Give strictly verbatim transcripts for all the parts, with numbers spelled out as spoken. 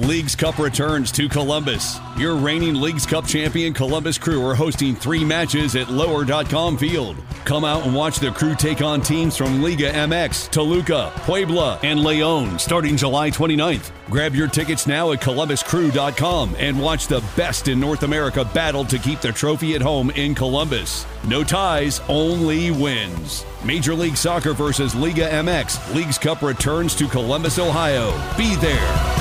Leagues Cup returns to Columbus. Your reigning Leagues Cup champion Columbus Crew are hosting three matches at lower dot com Field. Come out and watch the Crew take on teams from Liga M X, Toluca, Puebla, and León starting July twenty-ninth. Grab your tickets now at columbus crew dot com and watch the best in North America battle to keep the trophy at home in Columbus. No ties, only wins. Major League Soccer versus Liga M X. Leagues Cup returns to Columbus, Ohio. Be there.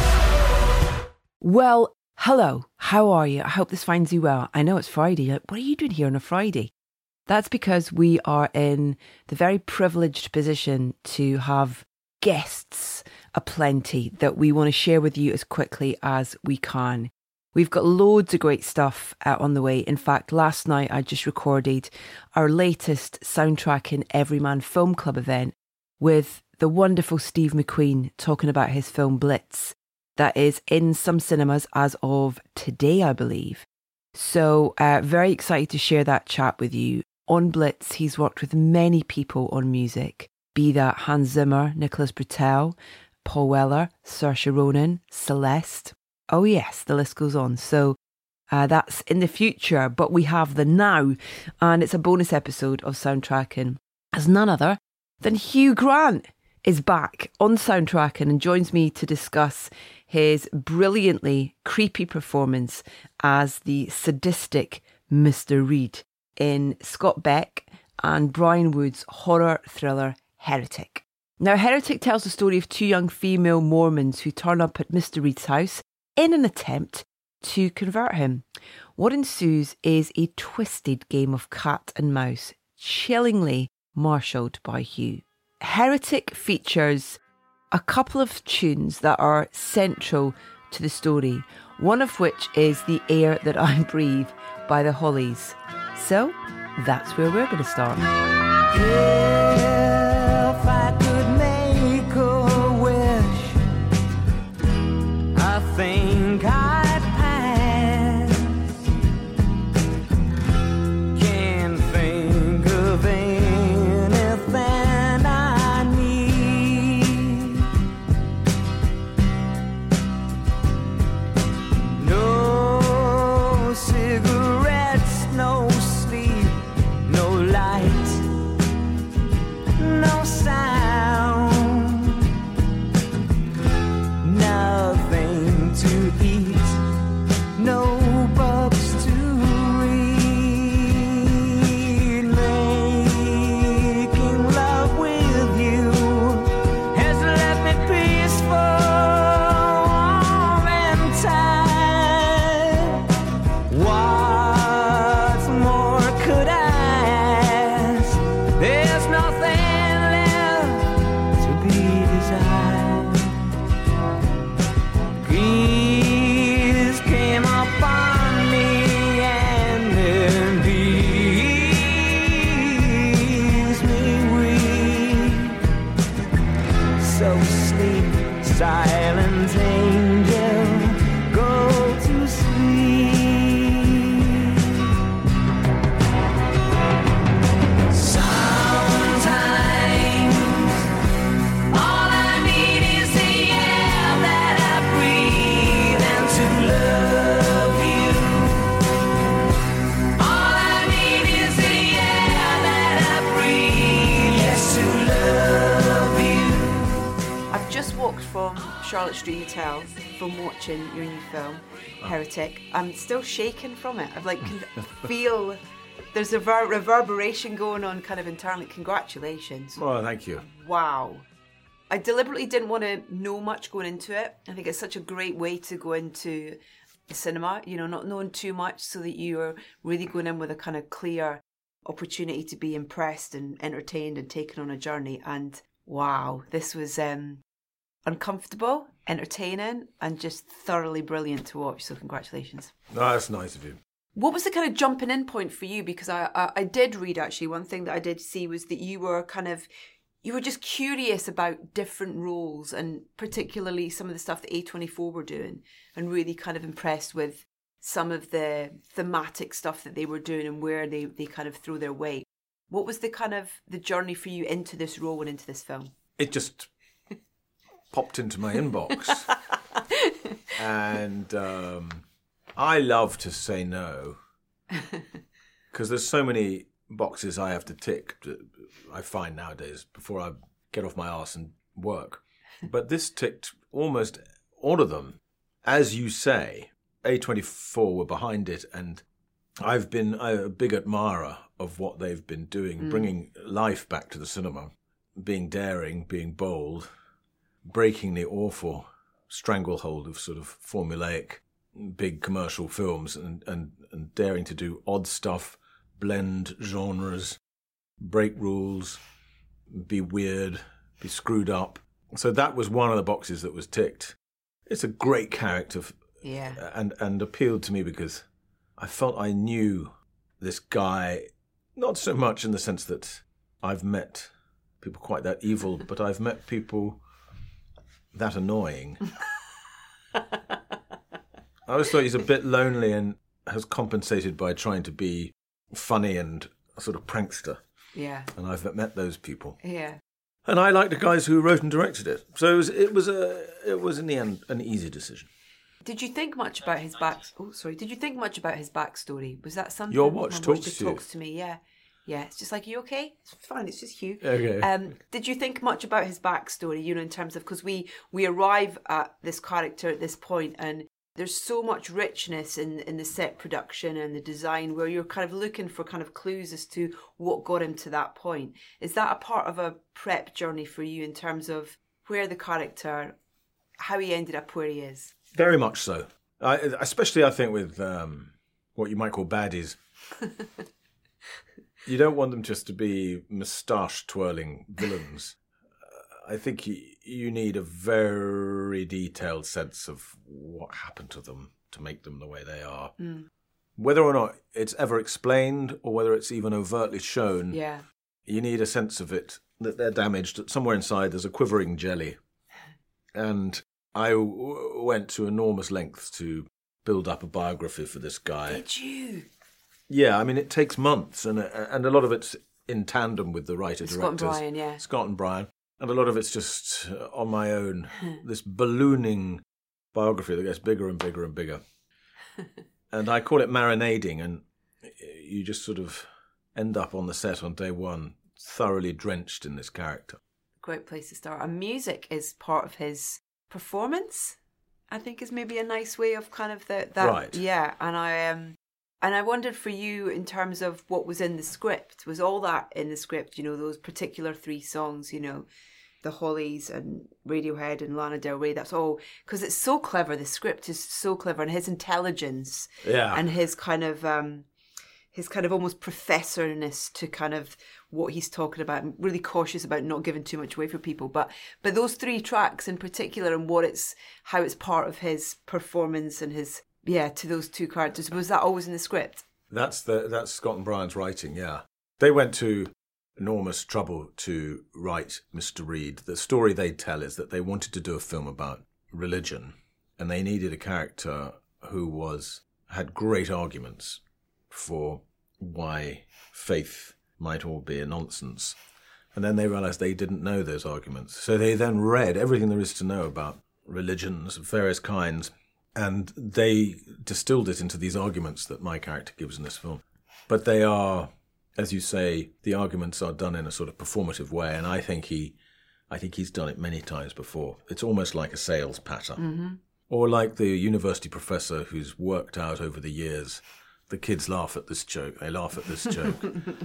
Well, hello. How are you? I hope this finds you well. I know it's Friday. What are you doing here on a Friday? That's because we are in the very privileged position to have guests aplenty that we want to share with you as quickly as we can. We've got loads of great stuff uh, on the way. In fact, last night I just recorded our latest Soundtracking Everyman Film Club event with the wonderful Steve McQueen talking about his film Blitz. That is in some cinemas as of today, I believe. So uh, very excited to share that chat with you. On Blitz, he's worked with many people on music, be that Hans Zimmer, Nicholas Britell, Paul Weller, Saoirse Ronan, Celeste. Oh yes, the list goes on. So uh, that's in the future, but we have the now, and it's a bonus episode of Soundtracking as none other than Hugh Grant is back on Soundtracking and joins me to discuss his brilliantly creepy performance as the sadistic Mister Reed in Scott Beck and Brian Wood's horror thriller Heretic. Now, Heretic tells the story of two young female Mormons who turn up at Mister Reed's house in an attempt to convert him. What ensues is a twisted game of cat and mouse, chillingly marshalled by Hugh. Heretic features a couple of tunes that are central to the story, one of which is The Air That I Breathe by the Hollies. So that's where we're going to start. If I could make a wish, I think I'd pass. Can't think of anything I need. No cigarettes, no sleep, no light, no sound, nothing to eat, no books to read. Making love with you has left me peaceful, warm and tired. What more could I ask? There's nothing left to be desired. Peace came upon me and then leaves me weak. So sleep, silent angel, go to sleep. Sometimes all I need is the air that I breathe and to love you. All I need is the air that I breathe, yes, to love you. I've just walked from Charlotte Street Hotel from watching your new film, Heretic. I'm still shaking from it. I like can feel there's a ver- reverberation going on kind of internally. Congratulations. Well, thank you. Wow. I deliberately didn't want to know much going into it. I think it's such a great way to go into the cinema, you know, not knowing too much so that you are really going in with a kind of clear opportunity to be impressed and entertained and taken on a journey. And wow, this was um, uncomfortable, entertaining, and just thoroughly brilliant to watch. So congratulations. No, that's nice of you. What was the kind of jumping in point for you? Because I, I, I did read, actually, one thing that I did see was that you were kind of, you were just curious about different roles and particularly some of the stuff that A twenty-four were doing and really kind of impressed with some of the thematic stuff that they were doing and where they, they kind of threw their weight. What was the kind of the journey for you into this role and into this film? It just popped into my inbox. And um, I love to say no because there's so many boxes I have to tick, I find nowadays, before I get off my arse and work. But this ticked almost all of them. As you say, A twenty-four were behind it, and I've been a big admirer of what they've been doing, mm. bringing life back to the cinema, being daring, being bold, breaking the awful stranglehold of sort of formulaic big commercial films and, and, and daring to do odd stuff, blend genres, break rules, be weird, be screwed up. So that was one of the boxes that was ticked. It's a great character, yeah, and, and appealed to me because I felt I knew this guy, not so much in the sense that I've met people quite that evil, but I've met people that annoying. I always thought he's a bit lonely and has compensated by trying to be funny and a sort of prankster. Yeah. And I've met those people. Yeah. And I like the guys who wrote and directed it. So it was, it was a, it was in the end an easy decision. Did you think much about his back? Oh, sorry. Did you think much about his backstory? Was that something? Your watch My talks watch just to you. talks to me. Yeah, yeah. It's just like, are you okay? It's fine. It's just Hugh. Okay. Um, did you think much about his backstory? You know, in terms of, because we we arrive at this character at this point, and there's so much richness in in the set production and the design, where you're kind of looking for kind of clues as to what got him to that point. Is that a part of a prep journey for you in terms of where the character, how he ended up where he is? Very much so. I, especially, I think, with um, what you might call baddies. You don't want them just to be moustache-twirling villains. Uh, I think you, you need a very detailed sense of what happened to them to make them the way they are. Mm. Whether or not it's ever explained or whether it's even overtly shown, Yeah. you need a sense of it, that they're damaged, that somewhere inside there's a quivering jelly. And I w- went to enormous lengths to build up a biography for this guy. Did you? Yeah, I mean, it takes months, and and a lot of it's in tandem with the writer-directors. Scott and Brian, yeah. Scott and Brian. And a lot of it's just on my own, this ballooning biography that gets bigger and bigger and bigger. And I call it marinading, and you just sort of end up on the set on day one, thoroughly drenched in this character. Great place to start. And music is part of his performance, I think, is maybe a nice way of kind of the, that. Right. Yeah, and I um, and I wondered for you in terms of what was in the script. Was all that in the script? You know, those particular three songs. You know, the Hollies and Radiohead and Lana Del Rey. That's all because it's so clever. The script is so clever, and his intelligence. Yeah. And his kind of um, his kind of almost professorness to kind of what he's talking about. I'm really cautious about not giving too much away for people, but but those three tracks in particular and what it's how it's part of his performance and his yeah to those two characters. Was that always in the script? That's the that's Scott and Brian's writing. Yeah, they went to enormous trouble to write Mister Reed. The story they tell is that they wanted to do a film about religion, and they needed a character who was had great arguments for why faith might all be a nonsense. And then they realized they didn't know those arguments. So they then read everything there is to know about religions of various kinds, and they distilled it into these arguments that my character gives in this film. But they are, as you say, the arguments are done in a sort of performative way, and I think he I think he's done it many times before. It's almost like a sales patter. Mm-hmm. Or like the university professor who's worked out over the years, the kids laugh at this joke, they laugh at this joke.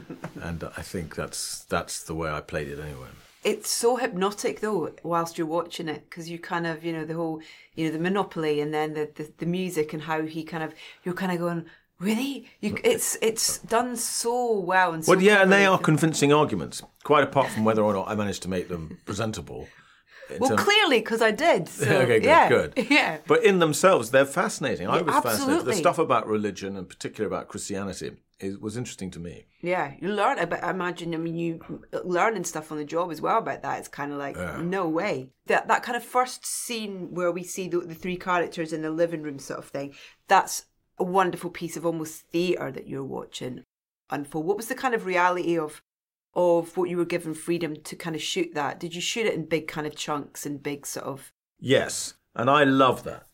And I think that's that's the way I played it anyway. It's so hypnotic though whilst you're watching it, because you kind of, you know, the whole, you know, the Monopoly and then the, the, the music and how he kind of, you're kind of going, really? You, it's it's done so well. And so Well, yeah, and they cleverly. are convincing arguments, quite apart from whether or not I managed to make them presentable. In Well, terms- clearly, because I did. So, okay, good, yeah, good. Yeah. But in themselves, they're fascinating. I Yeah, was fascinated. The absolutely. stuff about religion, and particularly about Christianity, is, was interesting to me. Yeah, you learn about, I imagine, I mean, you learning stuff on the job as well about that. It's kind of like, Yeah. no way. That that kind of first scene where we see the, the three characters in the living room sort of thing, that's a wonderful piece of almost theatre that you're watching unfold. What was the kind of reality of of what you were given freedom to kind of shoot that? Did you shoot it in big kind of chunks and big sort of... Yes, and I love that.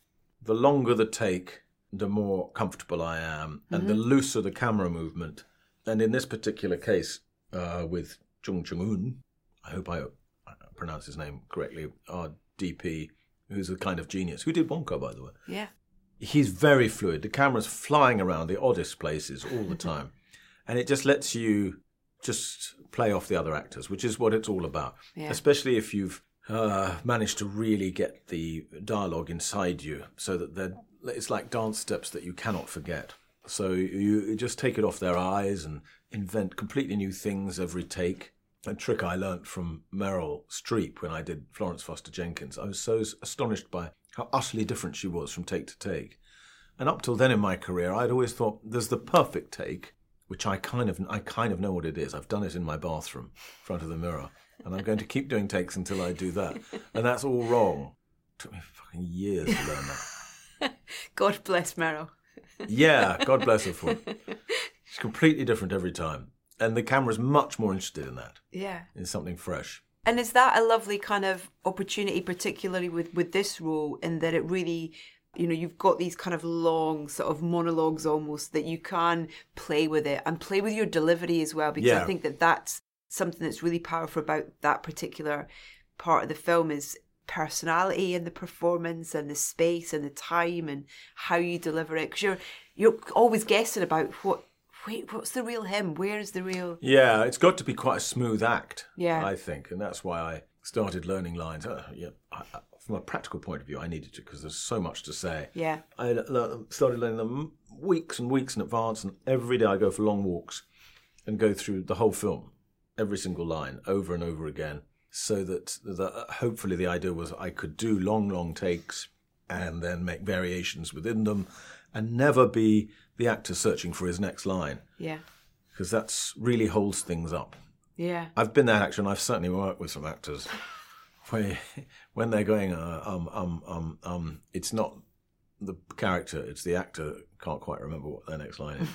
the longer the take, the more comfortable I am, and mm-hmm. the looser the camera movement. And in this particular case, uh, with Jung Chung-un, I hope I pronounce his name correctly, our D P, who's a kind of genius, who did Wonka, by the way. Yeah. He's very fluid. The camera's flying around the oddest places all the time. And it just lets you just play off the other actors, which is what it's all about. Yeah. Especially if you've uh, managed to really get the dialogue inside you so that they're, it's like dance steps that you cannot forget. So you, you just take it off their eyes and invent completely new things every take. A trick I learnt from Meryl Streep when I did Florence Foster Jenkins. I was so astonished by how utterly different she was from take to take. And up till then in my career, I'd always thought there's the perfect take, which I kind of I kind of know what it is. I've done it in my bathroom, in front of the mirror, and I'm going to keep doing takes until I do that. And that's all wrong. It took me fucking years to learn that. God bless Meryl. Yeah, God bless her for it. She's completely different every time. And the camera's much more interested in that. Yeah. In something fresh. And is that a lovely kind of opportunity, particularly with, with this role, in that it really, you know, you've got these kind of long sort of monologues almost that you can play with it and play with your delivery as well, because yeah. I think that that's something that's really powerful about that particular part of the film is personality and the performance and the space and the time and how you deliver it. Because you're, you're always guessing about what, wait, what's the real him? Where is the real... Yeah, it's got to be quite a smooth act, yeah. I think. And that's why I started learning lines. Uh, yeah, I, I, from a practical point of view, I needed to, because there's so much to say. Yeah. I le- started learning them weeks and weeks in advance, and every day I go for long walks and go through the whole film, every single line, over and over again, so that the, hopefully the idea was I could do long, long takes and then make variations within them and never be the actor searching for his next line. Yeah. Because that's really holds things up. Yeah. I've been that actor, and I've certainly worked with some actors where when they're going, uh, um, um, um, um, it's not the character, it's the actor can't quite remember what their next line is.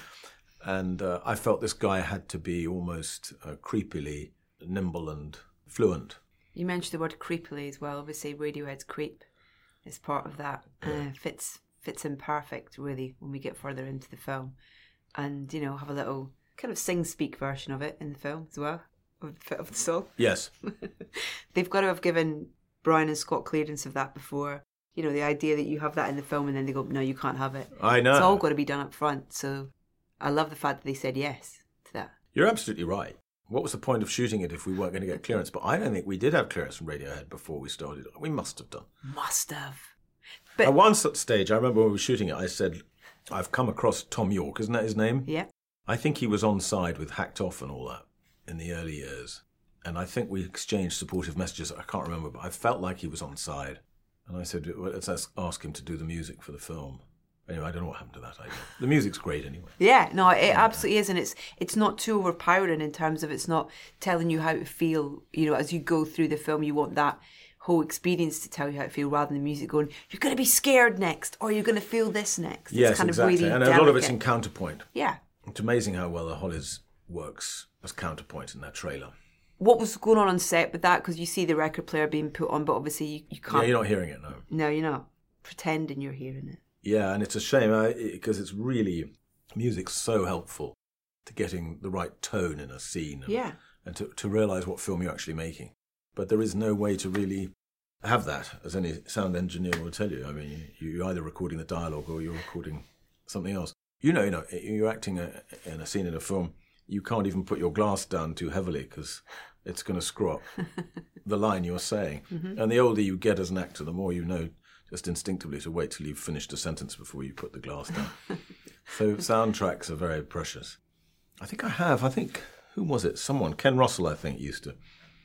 And uh, I felt this guy had to be almost uh, creepily nimble and fluent. You mentioned the word creepily as well. Obviously, Radiohead's Creep is part of that. Yeah. Uh, fits fits in perfect, really, when we get further into the film. And, you know, have a little kind of sing-speak version of it in the film as well, of, of the song. Yes. They've got to have given Brian and Scott clearance of that before. You know, the idea that you have that in the film and then they go, no, you can't have it. I know. It's all got to be done up front. So I love the fact that they said yes to that. You're absolutely right. What was the point of shooting it if we weren't going to get clearance? But I don't think we did have clearance from Radiohead before we started. We must have done. Must have. But at one such stage, I remember when we were shooting it, I said, I've come across Tom York, isn't that his name? Yeah. I think he was on side with Hacked Off and all that in the early years. And I think we exchanged supportive messages. I can't remember, but I felt like he was on side. And I said, well, let's ask him to do the music for the film. Anyway, I don't know what happened to that idea. The music's great anyway. Yeah, no, it absolutely is. And it's it's not too overpowering in terms of it's not telling you how to feel. You know, as you go through the film, you want that whole experience to tell you how to feel rather than the music going, you're going to be scared next or you're going to feel this next. Yes, it's kind exactly. Of really and delicate. a lot of it's in counterpoint. Yeah. It's amazing how well the Hollies works as counterpoint in that trailer. What was going on on set with that? Because you see the record player being put on, but obviously you, you can't. Yeah, you're not hearing it, no. No, you're not. Pretending you're hearing it. Yeah, and it's a shame because it's really, music's so helpful to getting the right tone in a scene. And, yeah. And to, to realise what film you're actually making. But there is no way to really have that, as any sound engineer will tell you. I mean, you're either recording the dialogue or you're recording something else. You know, you know, you're acting a, in a scene in a film, you can't even put your glass down too heavily because it's going to screw up the line you're saying. Mm-hmm. And the older you get as an actor, the more you know just instinctively to wait till you've finished a sentence before you put the glass down. So soundtracks are very precious. I think I have, I think, who was it? Someone, Ken Russell, I think, used to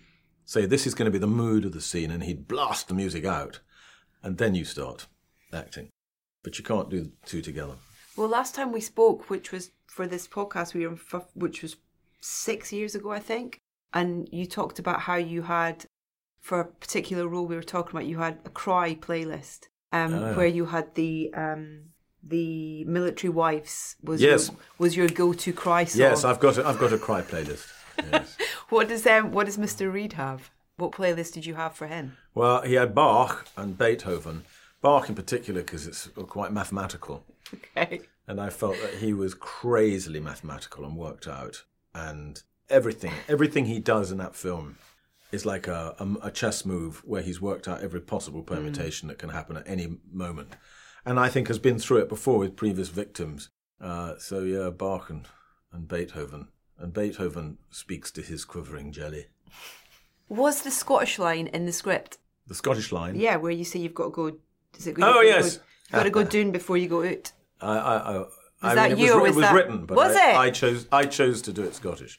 say this is going to be the mood of the scene, and he'd blast the music out, and then you start acting. But you can't do the two together. Well, last time we spoke, which was for this podcast, we were, which was six years ago, I think, and you talked about how you had, for a particular role we were talking about, you had a cry playlist, um, oh, yeah. where you had the um, the Military Wives was yes. your, was your go-to cry song. Yes, I've got a, I've got a cry playlist. Yes. What does um, what does Mister Reed have? What playlist did you have for him? Well, he had Bach and Beethoven. Bach in particular, because it's quite mathematical. Okay. And I felt that he was crazily mathematical and worked out. And everything, everything he does in that film is like a, a, a chess move where he's worked out every possible permutation mm. that can happen at any moment. And I think has been through it before with previous victims. Uh, so yeah, Bach and, and Beethoven. And Beethoven speaks to his quivering jelly. Was the Scottish line in the script? The Scottish line? Yeah, where you say you've got to go... Is it, oh, you've yes. Go, you've got to go down before you go out. I, I, I, was I that mean, you it was, or was it was that... written, but was I, it? I chose I chose to do it Scottish.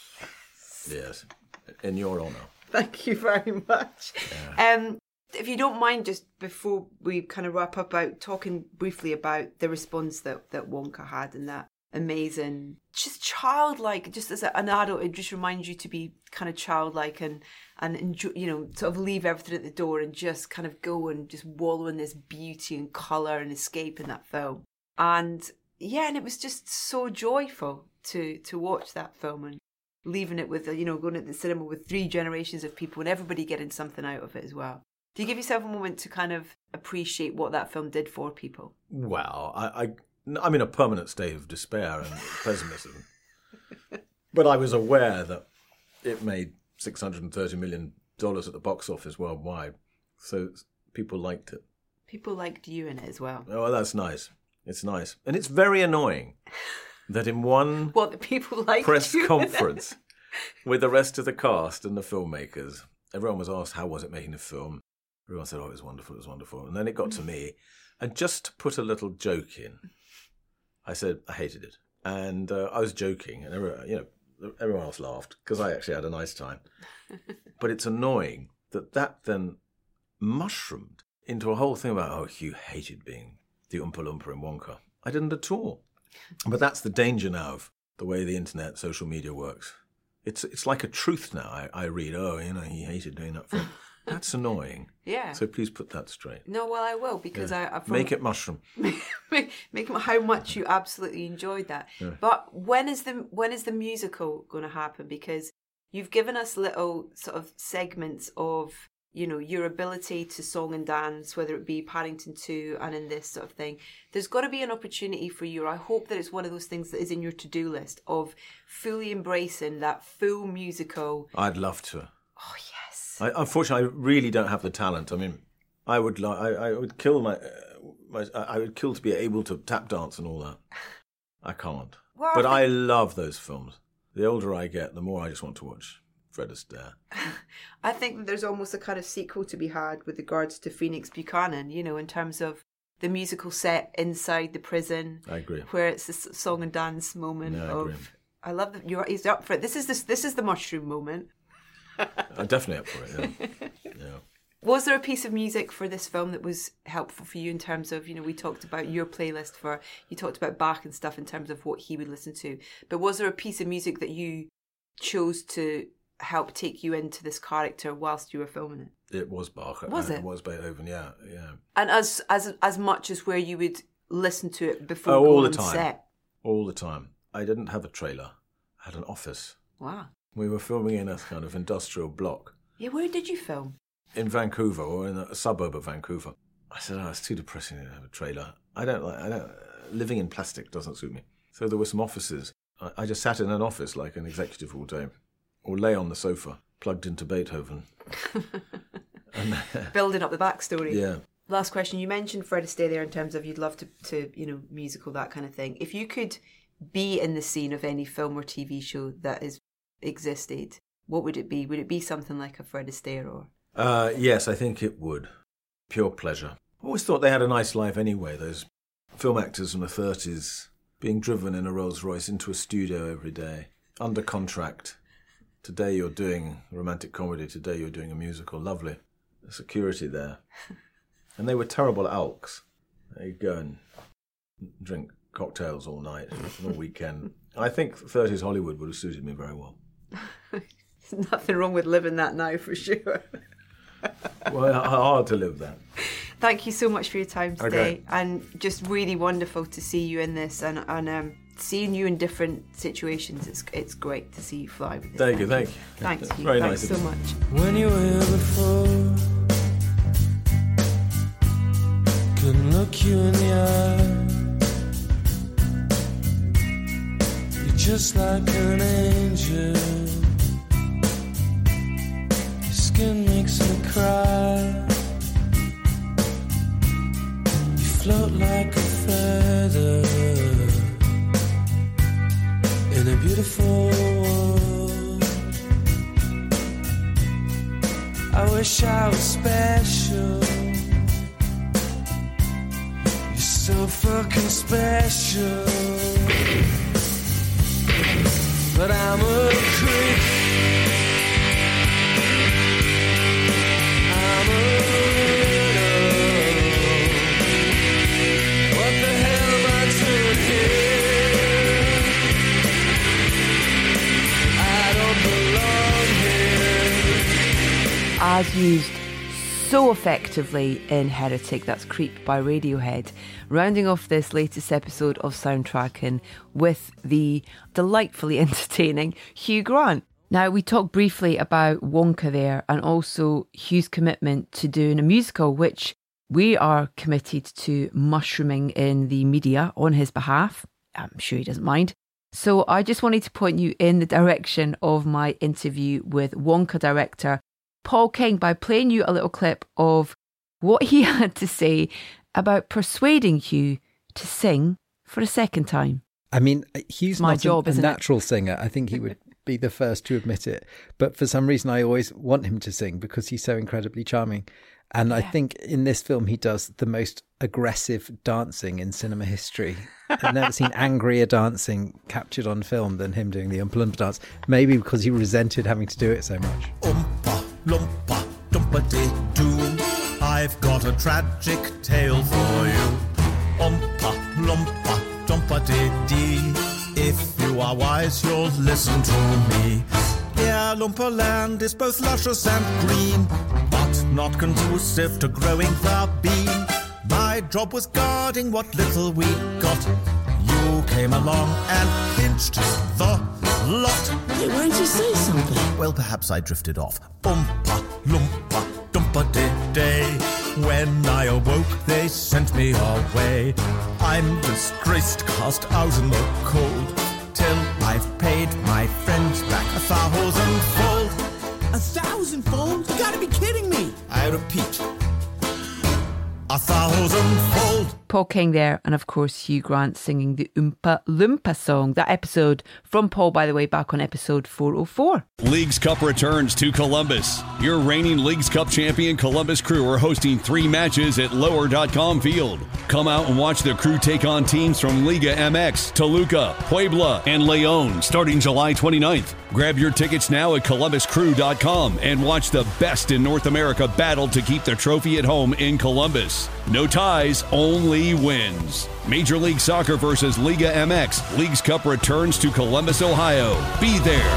Yes, in your honour. Thank you very much. Yeah. Um, if you don't mind, just before we kind of wrap up, out talking briefly about the response that, that Wonka had and that amazing, just childlike, just as an adult, it just reminds you to be kind of childlike and, and enjoy, you know, sort of leave everything at the door and just kind of go and just wallow in this beauty and colour and escape in that film. And yeah, and it was just so joyful to to watch that film and leaving it with, you know, going to the cinema with three generations of people and everybody getting something out of it as well. Do you give yourself a moment to kind of appreciate what that film did for people? Well, I, I, I'm in a permanent state of despair and pessimism. But I was aware that it made six hundred thirty million dollars at the box office worldwide. So people liked it. People liked you in it as well. Oh, that's nice. It's nice. And it's very annoying that in one what, the people liked press you conference with the rest of the cast and the filmmakers, everyone was asked, how was it making the film? Everyone said, oh, it was wonderful, it was wonderful. And then it got to me. And just to put a little joke in, I said, I hated it. And uh, I was joking. And everyone, you know, everyone else laughed because I actually had a nice time. But it's annoying that that then mushroomed into a whole thing about, oh, Hugh hated being the Oompa Loompa in Wonka. I didn't at all. But that's the danger now of the way the internet, social media works. It's it's like a truth now. I, I read, oh, you know, he hated doing that film. That's annoying. Yeah. So please put that straight. No, well, I will, because yeah. I... I Make it mushroom. make, make how much you absolutely enjoyed that. Yeah. But when is the when is the musical going to happen? Because you've given us little sort of segments of, you know, your ability to song and dance, whether it be Paddington two and in this sort of thing. There's got to be an opportunity for you. I hope that it's one of those things that is in your to-do list of fully embracing that full musical. I'd love to. Oh, yes. I, unfortunately, I really don't have the talent. I mean, I would like, I, I would kill my, uh, my, I would kill to be able to tap dance and all that. I can't. Well, but I, think... I love those films. The older I get, the more I just want to watch Fred Astaire. I think that there's almost a kind of sequel to be had with regards to Phoenix Buchanan, you know, in terms of the musical set inside the prison. I agree. Where it's this song and dance moment no, I of. Agree. I love that you're. He's up for it. This is this. This is the mushroom moment. I'm definitely up for it. Yeah. yeah. Was there a piece of music for this film that was helpful for you in terms of, you know, we talked about your playlist for, you talked about Bach and stuff in terms of what he would listen to, but was there a piece of music that you chose to help take you into this character whilst you were filming it? It was Bach. Was it? It was Beethoven, yeah, yeah. And as as as much as where you would listen to it before oh, going all the on time. set? All the time. I didn't have a trailer. I had an office. Wow. We were filming in a kind of industrial block. Yeah, where did you film? In Vancouver, or in a suburb of Vancouver. I said, oh, it's too depressing to have a trailer. I don't like, I don't, living in plastic doesn't suit me. So there were some offices. I, I just sat in an office like an executive all day, or lay on the sofa, plugged into Beethoven. and, Building up the backstory. Yeah. Last question. You mentioned Fred Astaire there in terms of you'd love to, to, you know, musical, that kind of thing. If you could be in the scene of any film or T V show that has existed, what would it be? Would it be something like a Fred Astaire or? Uh, yes, I think it would. Pure pleasure. I always thought they had a nice life anyway, those film actors from the thirties, being driven in a Rolls Royce into a studio every day, under contract. Today you're doing a romantic comedy, today you're doing a musical. Lovely. The security there. And they were terrible alks. They'd go and drink cocktails all night, all weekend. I think thirties Hollywood would have suited me very well. There's nothing wrong with living that now, for sure. Well, hard to live that. Thank you so much for your time today. Okay. And just really wonderful to see you in this, and, and um, seeing you in different situations. It's it's great to see you fly with this. Thank you, thank you. Thanks, Hugh. Very Thanks nice so much. When you were before, can look you in the eye. You're just like an angel. Your skin makes me cry. You float like a feather in a beautiful world. I wish I was special. You're so fucking special. But I'm a creep. I'm a widow. What the hell am I doing here? I don't belong here. As used so effectively in Heretic, that's Creep by Radiohead, rounding off this latest episode of Soundtracking with the delightfully entertaining Hugh Grant. Now, we talked briefly about Wonka there, and also Hugh's commitment to doing a musical, which we are committed to mushrooming in the media on his behalf. I'm sure he doesn't mind. So I just wanted to point you in the direction of my interview with Wonka director Paul King by playing you a little clip of what he had to say about persuading Hugh to sing for a second time. I mean, Hugh's My not job, a, a isn't it? natural singer. I think he would be the first to admit it. But for some reason, I always want him to sing because he's so incredibly charming. And I think in this film, he does the most aggressive dancing in cinema history. I've never seen angrier dancing captured on film than him doing the Oompa Loompa dance. Maybe because he resented having to do it so much. Oompa Loompa Doompa-dee-doo, I've got a tragic tale for you. Oompa Loompa Doompa-dee-dee, if you are wise, you'll listen to me. Yeah, Loompa Land is both luscious and green, but not conducive to growing the bean. My job was guarding what little we got. You came along and pinched the lot. Hey, why didn't you say something? Well, perhaps I drifted off. Oompa Loompa Doompa-dee-day. When I awoke, they sent me away. I'm disgraced, cast out in the cold, till I've paid my friends back a thousandfold. A thousandfold? You gotta be kidding me! I repeat, a thousandfold. Paul King there, and of course Hugh Grant singing the Oompa Loompa song. That episode from Paul, by the way, back on episode four oh four. Leagues Cup returns to Columbus. Your reigning Leagues Cup champion Columbus Crew are hosting three matches at lower dot com Field. Come out and watch the Crew take on teams from Liga M X, Toluca, Puebla, and Leon starting July twenty-ninth. Grab your tickets now at columbus crew dot com and watch the best in North America battle to keep the trophy at home in Columbus. No ties, only wins. Major League Soccer versus Liga M X. Leagues Cup returns to Columbus, Ohio. Be there.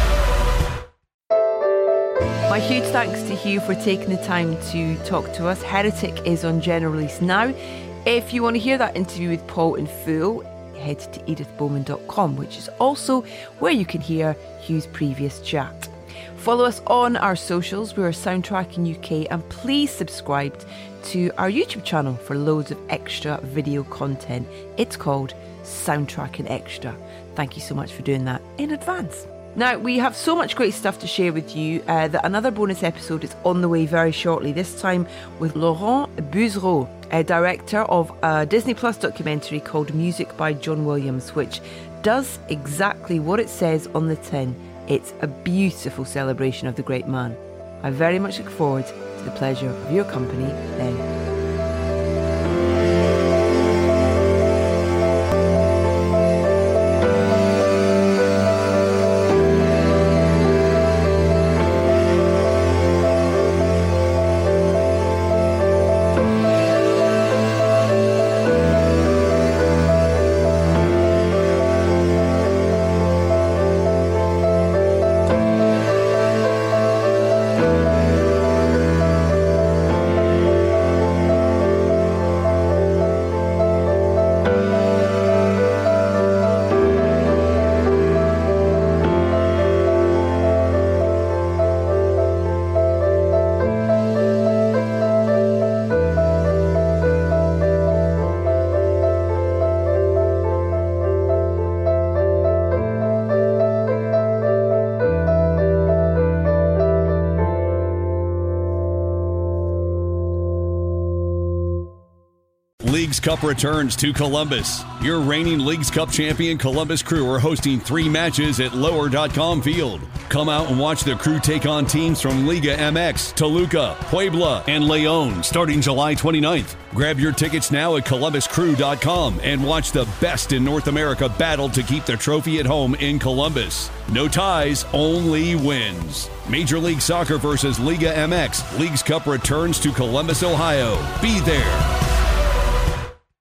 My huge thanks to Hugh for taking the time to talk to us. Heretic is on general release now. If you want to hear that interview with Paul in full, head to edith bowman dot com, which is also where you can hear Hugh's previous chat. Follow us on our socials. We are Soundtracking U K, and please subscribe to our YouTube channel for loads of extra video content. It's called Soundtracking Extra. Thank you so much for doing that in advance. Now, we have so much great stuff to share with you uh, that another bonus episode is on the way very shortly, this time with Laurent Bouzereau, a director of a Disney Plus documentary called Music by John Williams, which does exactly what it says on the tin. It's a beautiful celebration of the great man. I very much look forward to the pleasure of your company then. Leagues Cup returns to Columbus. Your reigning Leagues Cup champion Columbus Crew are hosting three matches at lower dot com Field. Come out and watch the Crew take on teams from Liga M X, Toluca, Puebla, and León starting July twenty-ninth. Grab your tickets now at columbus crew dot com and watch the best in North America battle to keep the trophy at home in Columbus. No ties, only wins. Major League Soccer versus Liga M X. Leagues Cup returns to Columbus, Ohio. Be there.